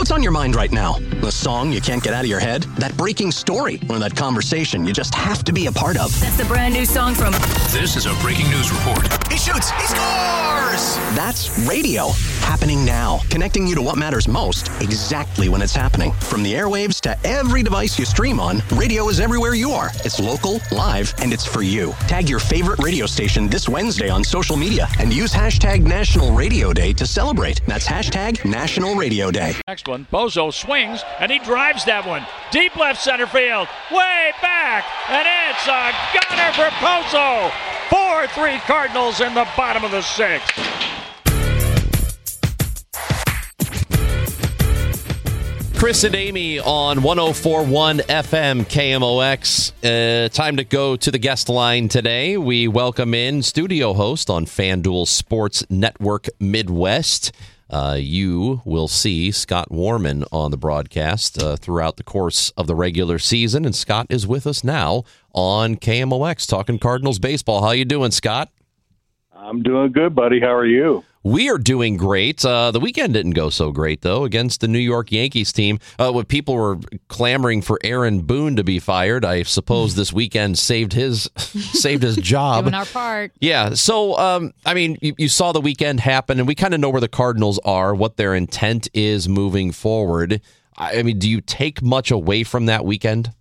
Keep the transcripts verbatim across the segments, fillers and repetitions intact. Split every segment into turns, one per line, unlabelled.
What's on your mind right now? The song you can't get out of your head? That breaking story? Or that conversation you just have to be a part of?
That's the brand new song from...
This is a breaking news report.
He shoots! He scores! That's radio. Happening now. Connecting you to what matters most, exactly when it's happening. From the airwaves to every device you stream on, radio is everywhere you are. It's local, live, and it's for you. Tag your favorite radio station this Wednesday on social media and use hashtag National Radio Day to celebrate. That's hashtag National Radio Day.
Next one, Bozo swings, and he drives that one. Deep left center field, way back, and it's a gunner for Bozo. four three Cardinals in the bottom of the sixth.
Chris and Amy on one oh four point one F M K M O X. Uh, time to go to the guest line today. We welcome in studio host on FanDuel Sports Network Midwest. Uh, you will see Scott Warman on the broadcast uh, throughout the course of the regular season, and Scott is with us now on K M O X talking Cardinals baseball. How you doing, Scott?
I'm doing good, buddy. How are you?
We are doing great. Uh, the weekend didn't go so great, though, against the New York Yankees team. Uh, when people were clamoring for Aaron Boone to be fired, I suppose this weekend saved his saved his job.
Doing our part.
Yeah. So, um, I mean, you, you saw the weekend happen, and we kind of know where the Cardinals are, what their intent is moving forward. I, I mean, do you take much away from that weekend?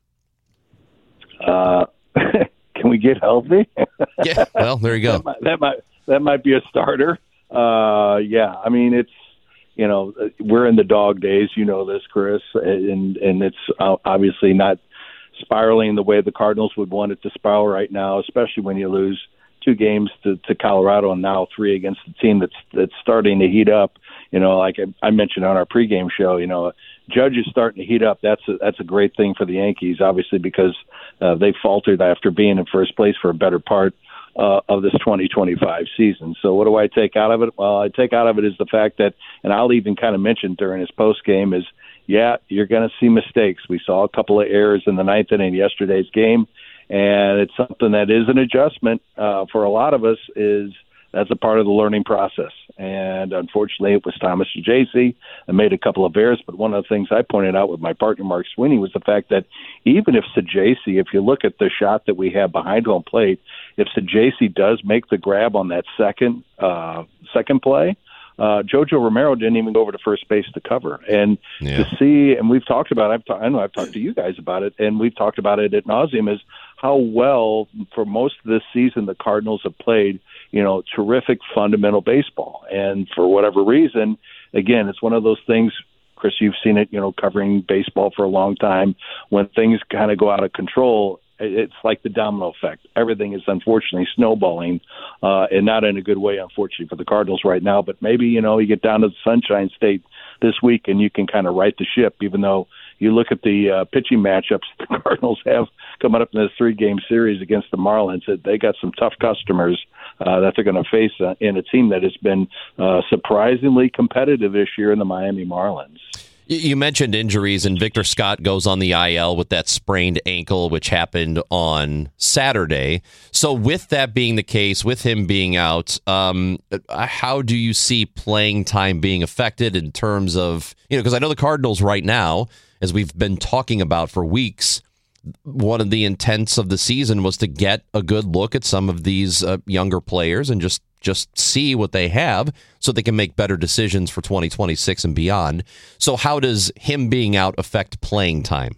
Uh, can we get healthy?
Yeah. Well, there you go.
that, might, that might that might be a starter. Uh, yeah, I mean, it's, you know, we're in the dog days, you know this, Chris, and, and it's obviously not spiraling the way the Cardinals would want it to spiral right now, especially when you lose two games to, to Colorado and now three against the team that's, that's starting to heat up. You know, like I, I mentioned on our pregame show, you know, Judge is starting to heat up. That's a, that's a great thing for the Yankees, obviously, because uh, they faltered after being in first place for a better part Uh, of this twenty twenty-five season. So what do I take out of it? Well, I take out of it is the fact that, and I'll even kind of mention during his post game is, yeah, you're going to see mistakes. We saw a couple of errors in the ninth inning yesterday's game, and it's something that is an adjustment uh, for a lot of us. Is that's a part of the learning process. And unfortunately, it was Thomas Saggese that made a couple of errors. But one of the things I pointed out with my partner, Mark Sweeney, was the fact that even if Saggese, if you look at the shot that we have behind home plate, if Saggese does make the grab on that second uh, second play, uh, Jojo Romero didn't even go over to first base to cover. And yeah. to see, and we've talked about, I've ta- I know I've talked to you guys about it, and we've talked about it ad nauseum, is how well for most of this season the Cardinals have played, you know, terrific fundamental baseball. And for whatever reason, again, it's one of those things, Chris, you've seen it, you know, covering baseball for a long time. When things kind of go out of control, it's like the domino effect. Everything is unfortunately snowballing, uh, and not in a good way, unfortunately, for the Cardinals right now. But maybe, you know, you get down to the Sunshine State this week and you can kind of right the ship, even though you look at the uh, pitching matchups the Cardinals have coming up in this three-game series against the Marlins. They got some tough customers uh, that they're going to face uh, in a team that has been uh, surprisingly competitive this year in the Miami Marlins.
You mentioned injuries, and Victor Scott goes on the I L with that sprained ankle, which happened on Saturday. So with that being the case, with him being out, um, how do you see playing time being affected in terms of, you know, because I know the Cardinals right now, as we've been talking about for weeks, one of the intents of the season was to get a good look at some of these uh, younger players and just just see what they have so they can make better decisions for twenty twenty-six and beyond. So how does him being out affect playing time?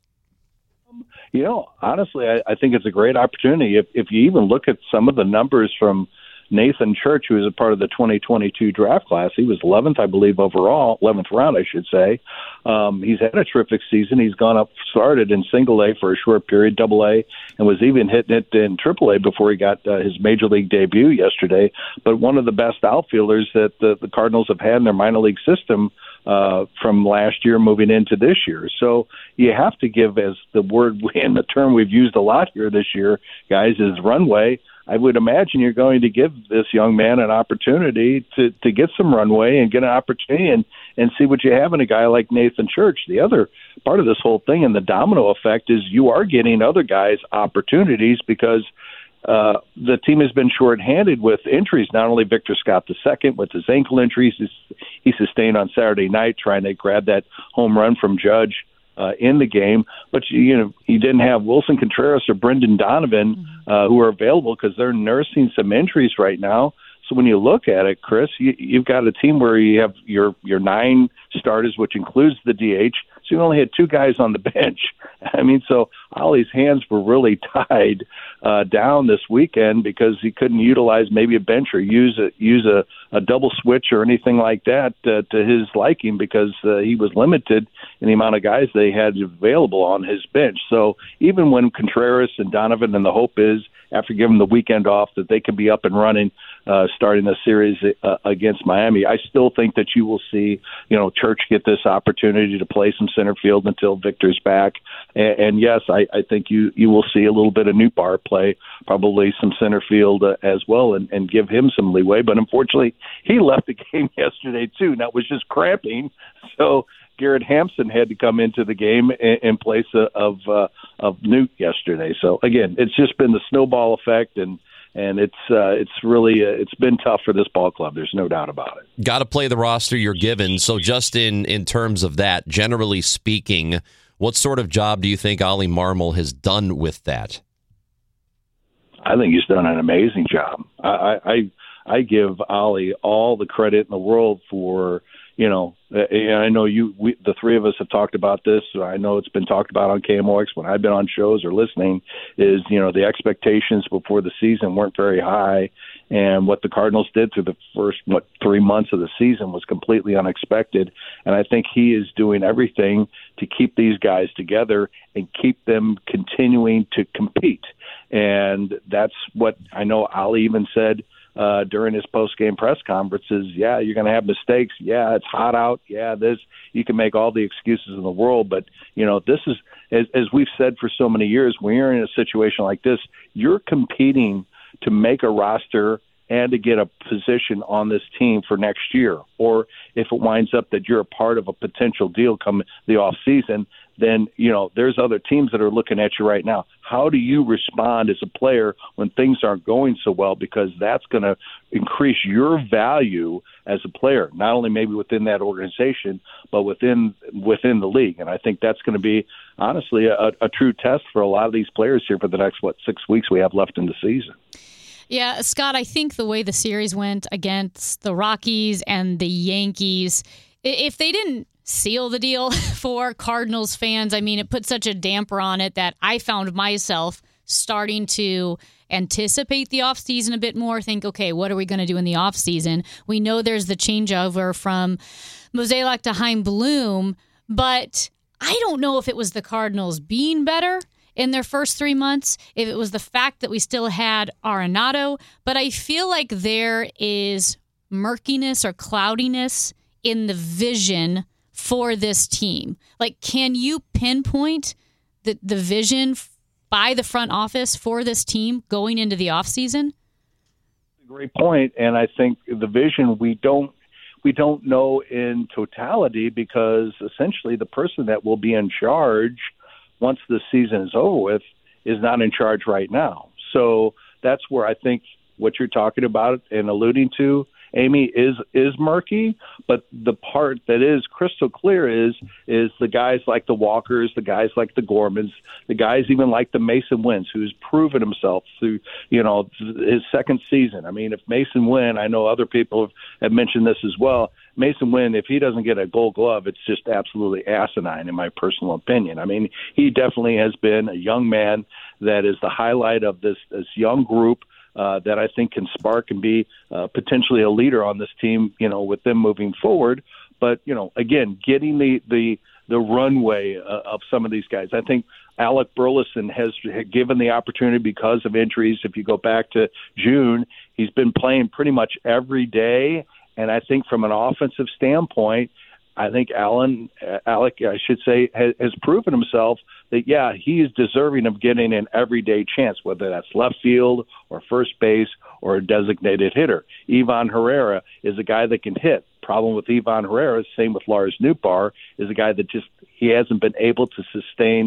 You know, honestly, I, I think it's a great opportunity. If, if you even look at some of the numbers from Nathan Church, who is a part of the twenty twenty-two draft class, he was eleventh, I believe, overall, eleventh round, I should say. Um, he's had a terrific season. He's gone up, started in single A for a short period, double A, and was even hitting it in triple A before he got uh, his major league debut yesterday. But one of the best outfielders that the, the Cardinals have had in their minor league system uh, from last year moving into this year. So you have to give, as the word and the term we've used a lot here this year, guys, is runway. I would imagine you're going to give this young man an opportunity to, to get some runway and get an opportunity and, and see what you have in a guy like Nathan Church. The other part of this whole thing and the domino effect is you are getting other guys opportunities because uh, the team has been shorthanded with injuries. Not only Victor Scott the second with his ankle injuries he sustained on Saturday night trying to grab that home run from Judge uh, in the game, but you know he didn't have Wilson Contreras or Brendan Donovan mm-hmm. uh, who are available because they're nursing some injuries right now. So when you look at it, Chris, you, you've got a team where you have your your nine starters, which includes the D H. So you only had two guys on the bench. I mean, so Ollie's hands were really tied uh, down this weekend because he couldn't utilize maybe a bench or use a use a, a double switch or anything like that uh, to his liking because uh, he was limited in the amount of guys they had available on his bench. So even when Contreras and Donovan, and the hope is after giving the weekend off that they could be up and running uh, starting the series uh, against Miami, I still think that you will see, you know, Church get this opportunity to play some center field until Victor's back. And, and yes, I, I think you, you will see a little bit of Nootbaar play, probably some center field uh, as well, and, and give him some leeway. But unfortunately, he left the game yesterday too. Now it was just cramping. So Garrett Hampson had to come into the game in, in place of uh, of Newt yesterday. So again, it's just been the snowball effect, and and it's uh, it's really uh, it's been tough for this ball club. There's no doubt about it.
Got to play the roster you're given. So just in in terms of that, generally speaking, what sort of job do you think Ollie Marmol has done with that?
I think he's done an amazing job. I I, I give Ollie all the credit in the world for. You know, and I know you, we, the three of us have talked about this. I know it's been talked about on K M O X when I've been on shows or listening is, you know, the expectations before the season weren't very high. And what the Cardinals did through the first, what, three months of the season was completely unexpected. And I think he is doing everything to keep these guys together and keep them continuing to compete. And that's what I know Ollie even said Uh, during his post-game press conferences. Yeah, you're going to have mistakes. Yeah, it's hot out. Yeah, this, you can make all the excuses in the world, but you know, this is, as, as we've said for so many years, when you're in a situation like this, you're competing to make a roster and to get a position on this team for next year. Or if it winds up that you're a part of a potential deal come the off season, then, you know, there's other teams that are looking at you right now. How do you respond as a player when things aren't going so well? Because that's going to increase your value as a player, not only maybe within that organization, but within within the league. And I think that's going to be, honestly, a, a true test for a lot of these players here for the next, what, six weeks we have left in the season.
Yeah, Scott, I think the way the series went against the Rockies and the Yankees, if they didn't seal the deal for Cardinals fans, I mean, it put such a damper on it that I found myself starting to anticipate the offseason a bit more, think, okay, what are we going to do in the offseason? We know there's the changeover from Mozeliak to Chaim Bloom, but I don't know if it was the Cardinals being better in their first three months, if it was the fact that we still had Arenado, but I feel like there is murkiness or cloudiness in the vision for this team. Like, can you pinpoint the, the vision by the front office for this team going into the offseason?
Great point, and I think the vision we don't we don't know in totality because essentially the person that will be in charge once the season is over with is not in charge right now. So that's where I think what you're talking about and alluding to, Amy, is is murky, but the part that is crystal clear is is the guys like the Walkers, the guys like the Gormans, the guys even like the Mason Wynns, who's proven himself through, you know, his second season. I mean, if Mason Wynn, I know other people have, have mentioned this as well, Mason Wynn, if he doesn't get a Gold Glove, it's just absolutely asinine in my personal opinion. I mean, he definitely has been a young man that is the highlight of this, this young group Uh, that I think can spark and be uh, potentially a leader on this team, you know, with them moving forward. But, you know, again, getting the the, the runway uh, of some of these guys. I think Alec Burleson has given the opportunity because of injuries. If you go back to June, he's been playing pretty much every day. And I think from an offensive standpoint, I think Alan, uh, Alec, I should say, has, has proven himself that, yeah, he is deserving of getting an everyday chance, whether that's left field or first base or a designated hitter. Ivan Herrera is a guy that can hit. Problem with Ivan Herrera, same with Lars Nootbaar, is a guy that just he hasn't been able to sustain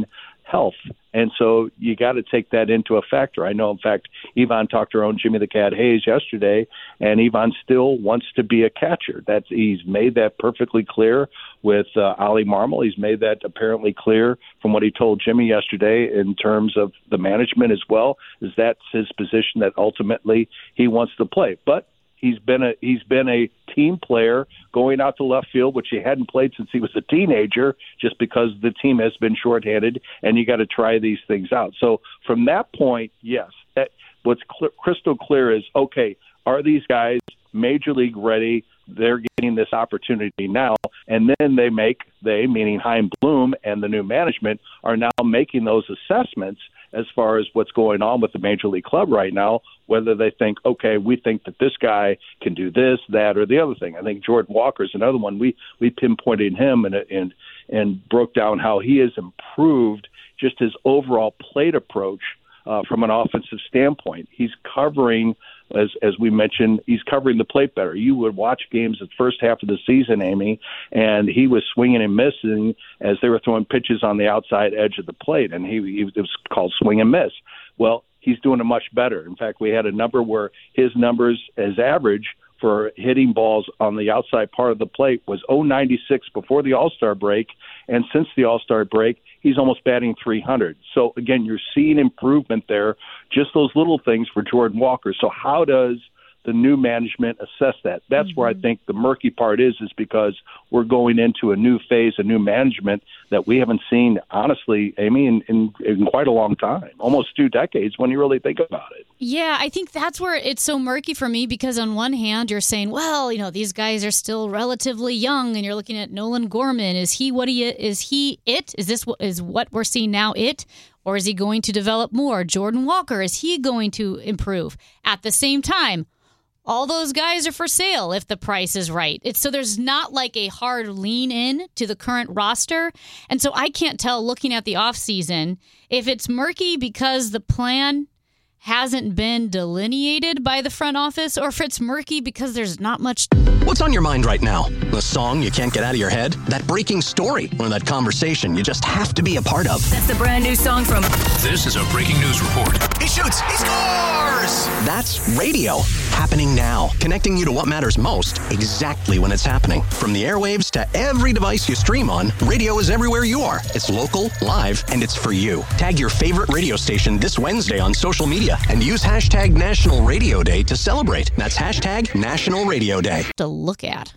health. And so you got to take that into a factor. I know, in fact, Yvonne talked to her own Jimmy the Cat Hayes yesterday, and Yvonne still wants to be a catcher. That's he's made that perfectly clear with uh, Ollie Marmol. He's made that apparently clear from what he told Jimmy yesterday in terms of the management as well, is that's his position that ultimately he wants to play. But He's been a he's been a team player going out to left field, which he hadn't played since he was a teenager, just because the team has been shorthanded, and you got to try these things out. So from that point, yes, that, what's cl- crystal clear is, okay, are these guys major league ready? They're getting this opportunity now, and then they make, they, meaning Chaim Bloom and the new management, are now making those assessments as far as what's going on with the Major League Club right now, whether they think, okay, we think that this guy can do this, that, or the other thing. I think Jordan Walker is another one. We we pinpointed him and and and broke down how he has improved just his overall plate approach uh, from an offensive standpoint. He's covering, as as we mentioned, he's covering the plate better. You would watch games the first half of the season, Amy, and he was swinging and missing as they were throwing pitches on the outside edge of the plate, and he, he it was called swing and miss. Well, he's doing it much better. In fact, we had a number where his numbers as average for hitting balls on the outside part of the plate was oh ninety-six before the All-Star break, and since the All-Star break, he's almost batting three hundred. So, again, you're seeing improvement there, just those little things for Jordan Walker. So how does the new management assess that? That's mm-hmm. where I think the murky part is, is because we're going into a new phase, a new management that we haven't seen, honestly, Amy, in, in, in quite a long time, almost two decades when you really think about it.
Yeah, I think that's where it's so murky for me, because on one hand, you're saying, well, you know, these guys are still relatively young, and you're looking at Nolan Gorman. Is he what he is? He it? Is this what is what we're seeing now it? Or is he going to develop more? Jordan Walker, is he going to improve? At the same time, all those guys are for sale if the price is right. It's so there's not like a hard lean in to the current roster. And so I can't tell, looking at the offseason, if it's murky because the plan hasn't been delineated by the front office, or if it's murky because there's not much.
What's on your mind right now? The song you can't get out of your head? That breaking story? Or that conversation you just have to be a part of?
That's the brand new song from...
This is a breaking news report.
He shoots! He scores! That's radio. Happening now. Connecting you to what matters most, exactly when it's happening. From the airwaves to every device you stream on, radio is everywhere you are. It's local, live, and it's for you. Tag your favorite radio station this Wednesday on social media and use hashtag National Radio Day to celebrate. That's hashtag National Radio Day.
To look at.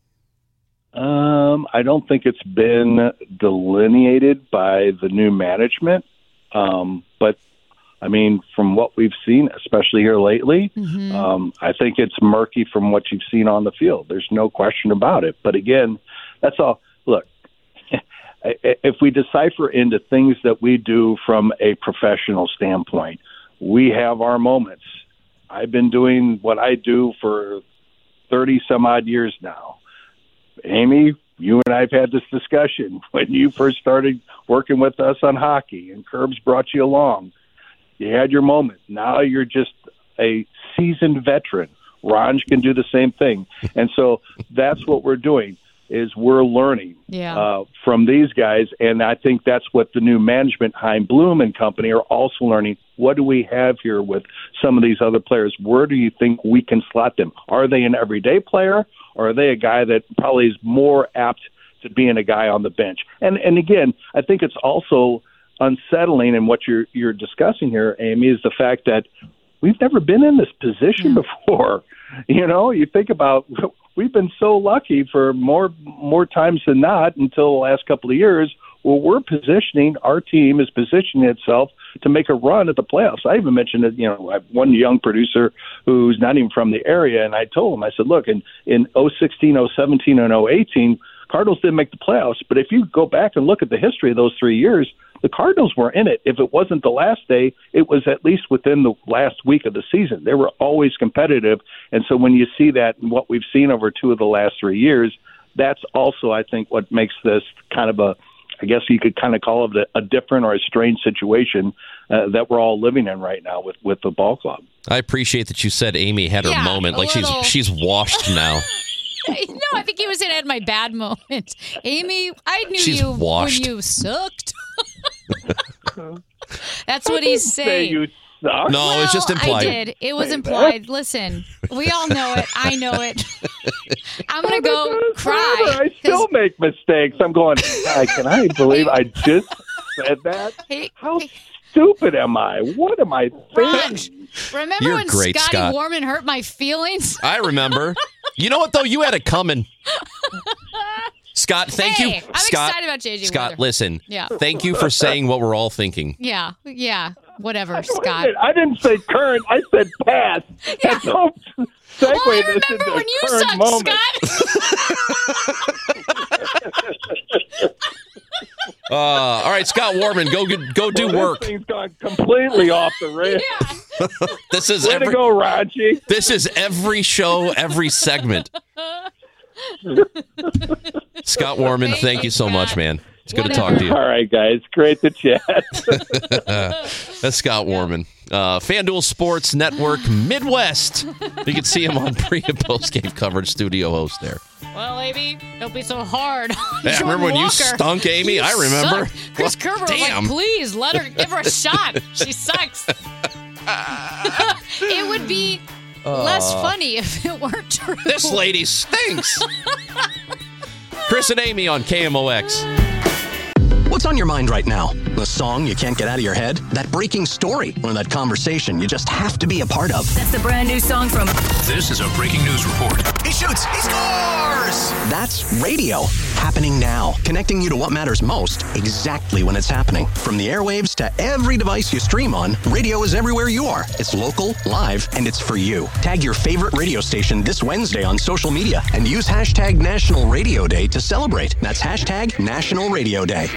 Um, I don't think it's been delineated by the new management. Um, but, I mean, from what we've seen, especially here lately, mm-hmm. um, I think it's murky from what you've seen on the field. There's no question about it. But, again, that's all. Look, if we decipher into things that we do from a professional standpoint, we have our moments. I've been doing what I do for thirty some odd years now. Amy, you and I have had this discussion when you first started working with us on hockey and Curbs brought you along. You had your moment. Now you're just a seasoned veteran. Ron can do the same thing. And so that's what we're doing, is we're learning
yeah.
uh, from these guys. And I think that's what the new management, Chaim Bloom and company, are also learning. What do we have here with some of these other players? Where do you think we can slot them? Are they an everyday player, or are they a guy that probably is more apt to being a guy on the bench? And and again, I think it's also unsettling, and what you're you're discussing here, Amy, is the fact that we've never been in this position mm. before. You know, you think about, we've been so lucky for more more times than not until the last couple of years. Well, we're positioning, our team is positioning itself to make a run at the playoffs. I even mentioned that, you know, I have one young producer who's not even from the area, and I told him, I said, look, in, in oh sixteen, oh seventeen, and oh eighteen, Cardinals didn't make the playoffs, but if you go back and look at the history of those three years, the Cardinals were in it. If it wasn't the last day, it was at least within the last week of the season. They were always competitive, and so when you see that and what we've seen over two of the last three years, that's also, I think, what makes this kind of a, I guess you could kind of call it a, a different or a strange situation uh, that we're all living in right now with, with the ball club.
I appreciate that you said Amy had her
yeah,
moment. Like
little...
she's she's washed now.
No, I think he was saying I had my bad moment. Amy, I knew
she's
you
washed.
when you sucked. That's what he's
Say
saying.
you suck.
No,
well,
it's just implied.
I did. It was implied. Listen, we all know it. I know it. I'm going to go cry.
I still make mistakes. I'm going, God, can I believe I just said that?
Hey,
How
hey,
stupid am I? What am I
Ron,
thinking?
remember
You're
when
great,
Scotty
Scott.
Warman hurt my feelings?
I remember. You know what, though? You had it coming. Scott, thank
Hey,
you.
I'm
Scott,
excited about J J
Scott,
Weather.
listen.
Yeah.
Thank you for saying what we're all thinking.
Yeah, yeah, whatever,
Wait a
Scott.
minute, I didn't say current. I said past.
Yeah.
And don't segue
Well, I
this
remember
into
when you
current
sucked,
moment.
Scott.
Uh, all right, Scott Warman, go go do
Well,
work.
This thing's gone completely off the rails.
Yeah.
This is
Way
every
to go, Raji.
this is every show, every segment. Scott Warman,
Thank
thank
you,
you so much,
Scott.
man. It's good to
Whatever.
talk to you.
All right, guys. Great to chat.
That's Scott Warman, uh, FanDuel Sports Network Midwest. You can see him on pre and post game coverage, studio host there.
Well, Amy, don't be so hard. on
Yeah,
Jordan
remember when you
Walker.
stunk, Amy?
You
I remember.
suck. Chris
Well,
Kerber was
damn.
like, please let her give her a shot. She sucks. It would be less funny if it weren't true.
This lady stinks. Chris and Amy on K M O X.
What's on your mind right now? The song you can't get out of your head? That breaking story? Or that conversation you just have to be a part of?
That's the brand new song from
This is a breaking news report.
He shoots! He scores! That's radio. Happening now. Connecting you to what matters most exactly when it's happening. From the airwaves to every device you stream on, radio is everywhere you are. It's local, live, and it's for you. Tag your favorite radio station this Wednesday on social media and use hashtag National Radio Day to celebrate. That's hashtag National Radio Day.